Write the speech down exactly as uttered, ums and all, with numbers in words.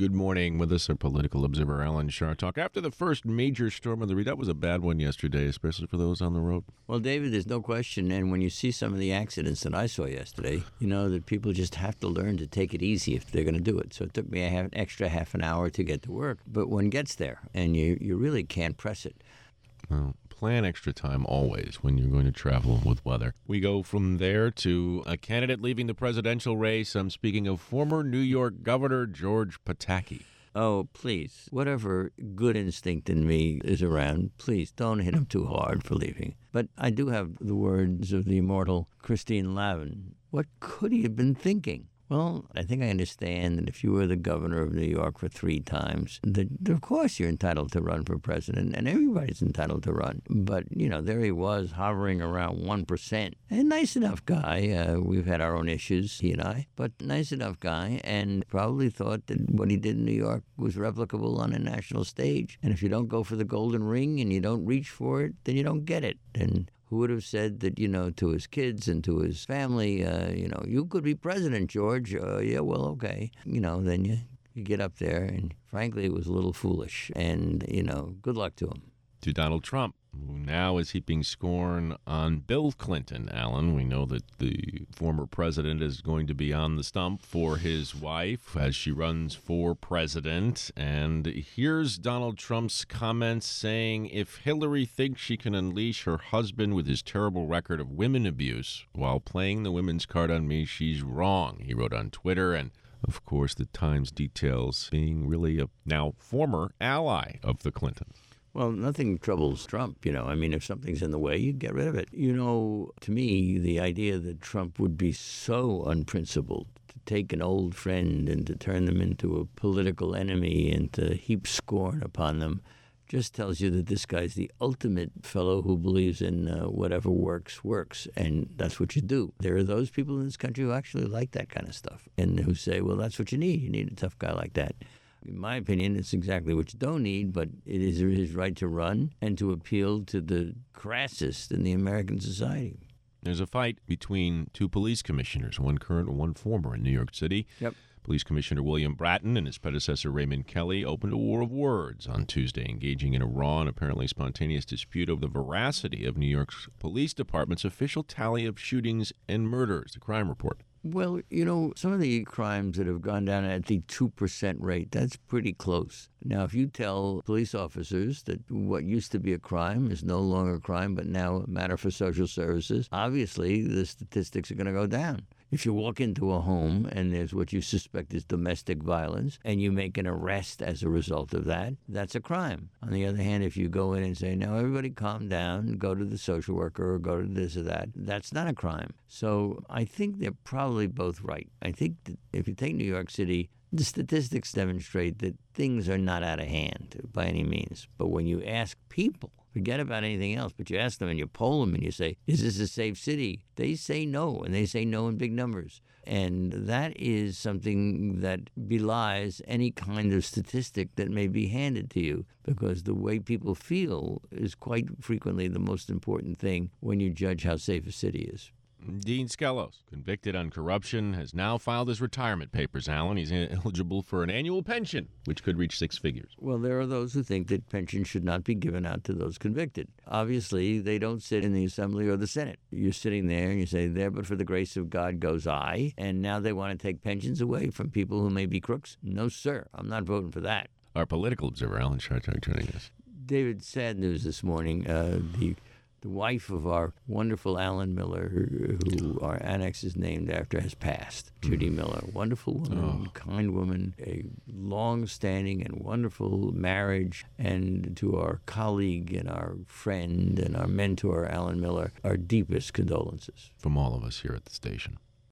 Good morning. With us, our political observer, Alan Chartock. After the first major storm of the week, that was a bad one yesterday, especially for those on the road. Well, David, there's no question. And when you see some of the accidents that I saw yesterday, you know that people just have to learn to take it easy if they're going to do it. So it took me a half, extra half an hour to get to work. But one gets there, and you, you really can't press it. Well, plan extra time always when you're going to travel with weather. We go from there to a candidate leaving the presidential race. I'm speaking of former New York Governor George Pataki. Oh, please, whatever good instinct in me is around, please don't hit him too hard for leaving. But I do have the words of the immortal Christine Lavin. What could he have been thinking? Well, I think I understand that if you were the governor of New York for three times, that of course you're entitled to run for president, and everybody's entitled to run. But, you know, there he was hovering around one percent. A nice enough guy. Uh, we've had our own issues, he and I, but nice enough guy, and probably thought that what he did in New York was replicable on a national stage. And if you don't go for the golden ring and you don't reach for it, then you don't get it. And who would have said that, you know, to his kids and to his family, uh, you know, you could be president, George. Uh, yeah, well, okay. You know, then you, you get up there, and frankly, it was a little foolish. And, you know, good luck to him. To Donald Trump, who now is heaping scorn on Bill Clinton. Alan, we know that the former president is going to be on the stump for his wife as she runs for president. And here's Donald Trump's comments saying, if Hillary thinks she can unleash her husband with his terrible record of women abuse while playing the women's card on me, she's wrong, he wrote on Twitter. And of course, the Times details being really a now former ally of the Clintons. Well, nothing troubles Trump, you know. I mean, if something's in the way, you get rid of it. You know, to me, the idea that Trump would be so unprincipled to take an old friend and to turn them into a political enemy and to heap scorn upon them just tells you that this guy's the ultimate fellow who believes in uh, whatever works, works. And that's what you do. There are those people in this country who actually like that kind of stuff and who say, well, that's what you need. You need a tough guy like that. In my opinion, it's exactly what you don't need, but it is his right to run and to appeal to the crassest in the American society. There's a fight between two police commissioners, one current and one former in New York City. Yep. Police Commissioner William Bratton and his predecessor Raymond Kelly opened a war of words on Tuesday, engaging in a raw and apparently spontaneous dispute over the veracity of New York's police department's official tally of shootings and murders, the crime report. Well, you know, some of the crimes that have gone down at the two percent rate, that's pretty close. Now, if you tell police officers that what used to be a crime is no longer a crime, but now a matter for social services, obviously the statistics are going to go down. If you walk into a home and there's what you suspect is domestic violence and you make an arrest as a result of that, that's a crime. On the other hand, if you go in and say, now everybody calm down, go to the social worker or go to this or that, that's not a crime. So I think they're probably both right. I think that if you take New York City, the statistics demonstrate that things are not out of hand by any means. But when you ask people, forget about anything else, but you ask them and you poll them and you say, is this a safe city? They say no, and they say no in big numbers. And that is something that belies any kind of statistic that may be handed to you, because the way people feel is quite frequently the most important thing when you judge how safe a city is. Dean Skelos, convicted on corruption, has now filed his retirement papers, Alan. He's eligible for an annual pension, which could reach six figures. Well, there are those who think that pensions should not be given out to those convicted. Obviously, they don't sit in the Assembly or the Senate. You're sitting there and you say, there but for the grace of God goes I, and now they want to take pensions away from people who may be crooks? No, sir. I'm not voting for that. Our political observer, Alan Chartock, joining us. David, sad news this morning. Uh, the The wife of our wonderful Alan Miller, who our annex is named after, has passed. Judy Miller, wonderful woman, oh. kind woman, a long-standing and wonderful marriage. And to our colleague and our friend and our mentor, Alan Miller, our deepest condolences. From all of us here at the station.